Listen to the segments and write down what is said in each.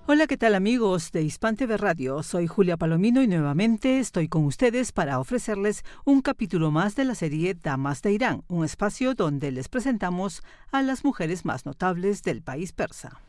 Hola, ¿qué tal amigos de Hispan TV Radio? Soy Julia Palomino y nuevamente estoy con ustedes para ofrecerles un capítulo más de la serie Damas de Irán, un espacio donde les presentamos a las mujeres más notables del país persa.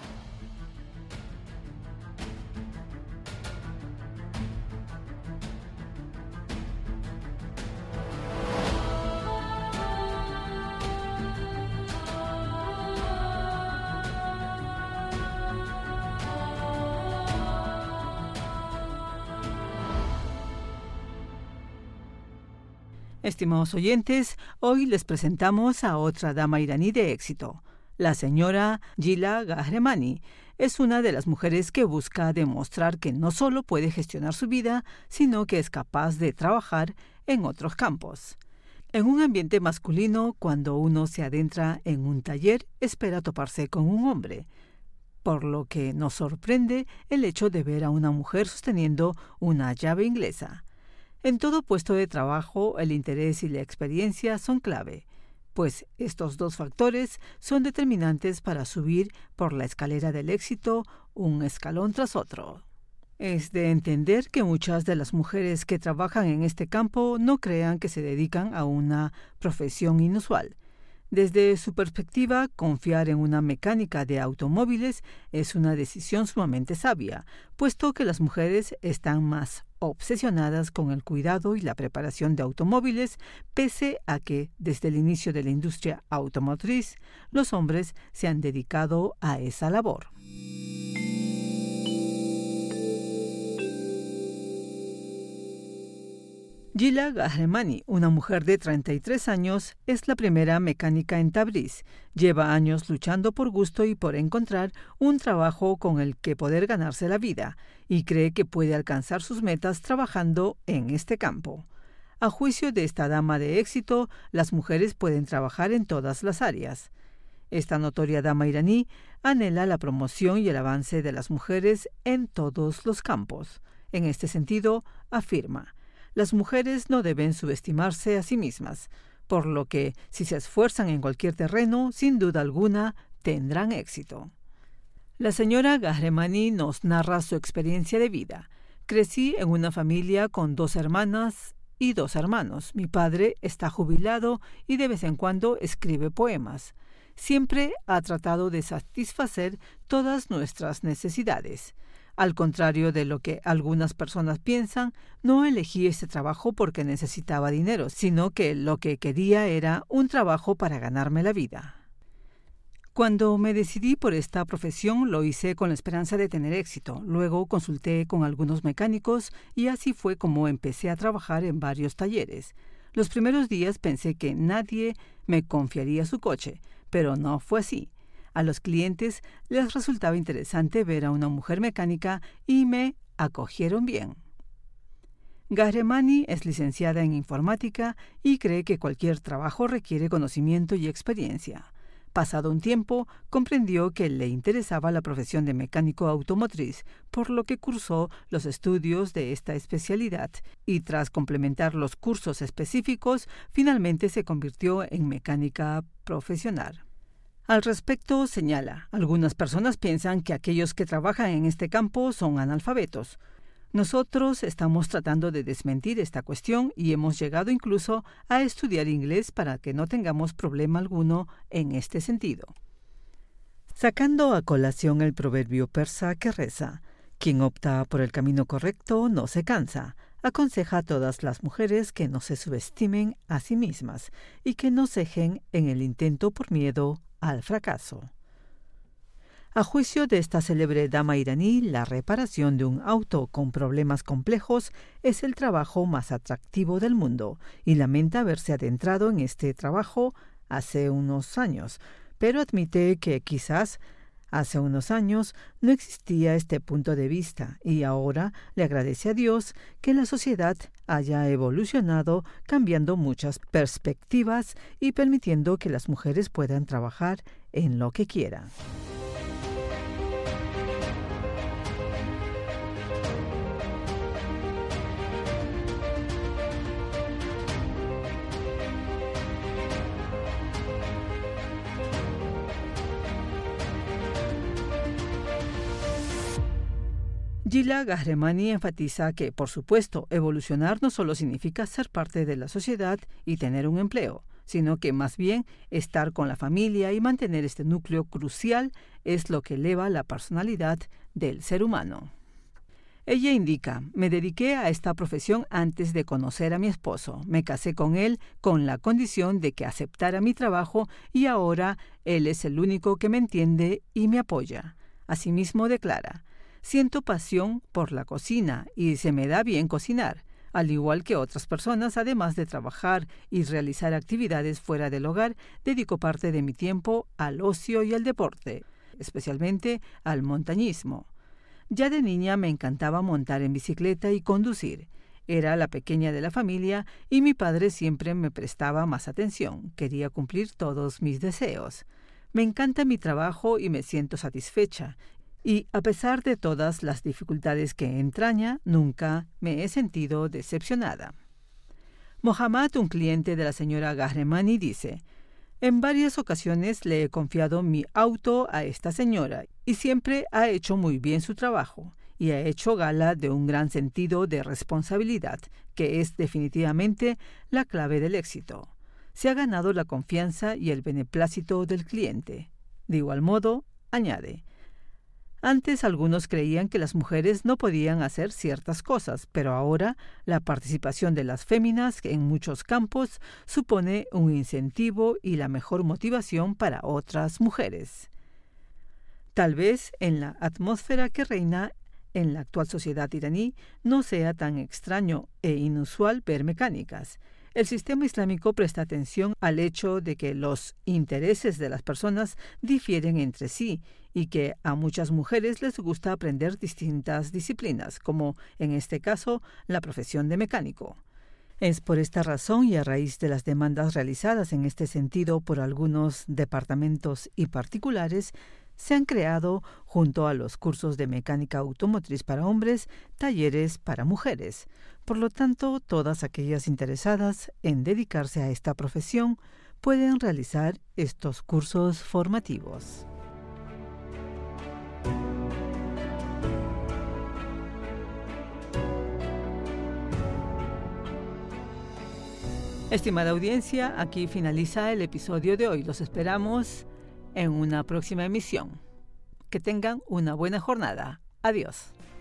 Estimados oyentes, hoy les presentamos a otra dama iraní de éxito. La señora Gila Gahremani es una de las mujeres que busca demostrar que no solo puede gestionar su vida, sino que es capaz de trabajar en otros campos. En un ambiente masculino, cuando uno se adentra en un taller, espera toparse con un hombre, por lo que nos sorprende el hecho de ver a una mujer sosteniendo una llave inglesa. En todo puesto de trabajo, el interés y la experiencia son clave, pues estos dos factores son determinantes para subir por la escalera del éxito un escalón tras otro. Es de entender que muchas de las mujeres que trabajan en este campo no crean que se dedican a una profesión inusual. Desde su perspectiva, confiar en una mecánica de automóviles es una decisión sumamente sabia, puesto que las mujeres están más obsesionadas con el cuidado y la preparación de automóviles, pese a que, desde el inicio de la industria automotriz, los hombres se han dedicado a esa labor. Gila Gahremani, una mujer de 33 años, es la primera mecánica en Tabriz. Lleva años luchando por gusto y por encontrar un trabajo con el que poder ganarse la vida, y cree que puede alcanzar sus metas trabajando en este campo. A juicio de esta dama de éxito, las mujeres pueden trabajar en todas las áreas. Esta notoria dama iraní anhela la promoción y el avance de las mujeres en todos los campos. En este sentido, afirma: las mujeres no deben subestimarse a sí mismas, por lo que, si se esfuerzan en cualquier terreno, sin duda alguna, tendrán éxito. La señora Gahremani nos narra su experiencia de vida. Crecí en una familia con 2 hermanas y 2 hermanos. Mi padre está jubilado y de vez en cuando escribe poemas. Siempre ha tratado de satisfacer todas nuestras necesidades. Al contrario de lo que algunas personas piensan, no elegí este trabajo porque necesitaba dinero, sino que lo que quería era un trabajo para ganarme la vida. Cuando me decidí por esta profesión, lo hice con la esperanza de tener éxito. Luego consulté con algunos mecánicos y así fue como empecé a trabajar en varios talleres. Los primeros días pensé que nadie me confiaría su coche, pero no fue así. A los clientes les resultaba interesante ver a una mujer mecánica y me acogieron bien. Gahremani es licenciada en informática y cree que cualquier trabajo requiere conocimiento y experiencia. Pasado un tiempo, comprendió que le interesaba la profesión de mecánico automotriz, por lo que cursó los estudios de esta especialidad y tras complementar los cursos específicos, finalmente se convirtió en mecánica profesional. Al respecto, señala, algunas personas piensan que aquellos que trabajan en este campo son analfabetos. Nosotros estamos tratando de desmentir esta cuestión y hemos llegado incluso a estudiar inglés para que no tengamos problema alguno en este sentido. Sacando a colación el proverbio persa que reza: quien opta por el camino correcto no se cansa, aconseja a todas las mujeres que no se subestimen a sí mismas y que no cejen en el intento por miedo al fracaso. A juicio de esta célebre dama iraní, la reparación de un auto con problemas complejos es el trabajo más atractivo del mundo y lamenta haberse adentrado en este trabajo hace unos años, pero admite que quizás hace unos años no existía este punto de vista y ahora le agradece a Dios que la sociedad haya evolucionado cambiando muchas perspectivas y permitiendo que las mujeres puedan trabajar en lo que quieran. Gila Gahremani enfatiza que, por supuesto, evolucionar no solo significa ser parte de la sociedad y tener un empleo, sino que más bien estar con la familia y mantener este núcleo crucial es lo que eleva la personalidad del ser humano. Ella indica, me dediqué a esta profesión antes de conocer a mi esposo. Me casé con él con la condición de que aceptara mi trabajo y ahora él es el único que me entiende y me apoya. Asimismo declara, siento pasión por la cocina y se me da bien cocinar. Al igual que otras personas, además de trabajar y realizar actividades fuera del hogar, dedico parte de mi tiempo al ocio y al deporte, especialmente al montañismo. Ya de niña me encantaba montar en bicicleta y conducir. Era la pequeña de la familia y mi padre siempre me prestaba más atención. Quería cumplir todos mis deseos. Me encanta mi trabajo y me siento satisfecha. Y a pesar de todas las dificultades que entraña, nunca me he sentido decepcionada. Mohammad, un cliente de la señora Gahremani, dice, en varias ocasiones le he confiado mi auto a esta señora y siempre ha hecho muy bien su trabajo y ha hecho gala de un gran sentido de responsabilidad, que es definitivamente la clave del éxito. Se ha ganado la confianza y el beneplácito del cliente. De igual modo, añade, antes algunos creían que las mujeres no podían hacer ciertas cosas, pero ahora la participación de las féminas en muchos campos supone un incentivo y la mejor motivación para otras mujeres. Tal vez en la atmósfera que reina en la actual sociedad iraní no sea tan extraño e inusual ver mecánicas. El sistema islámico presta atención al hecho de que los intereses de las personas difieren entre sí y que a muchas mujeres les gusta aprender distintas disciplinas, como en este caso la profesión de mecánico. Es por esta razón y a raíz de las demandas realizadas en este sentido por algunos departamentos y particulares, se han creado, junto a los cursos de mecánica automotriz para hombres, talleres para mujeres. Por lo tanto, todas aquellas interesadas en dedicarse a esta profesión pueden realizar estos cursos formativos. Estimada audiencia, aquí finaliza el episodio de hoy. Los esperamos en una próxima emisión. Que tengan una buena jornada. Adiós.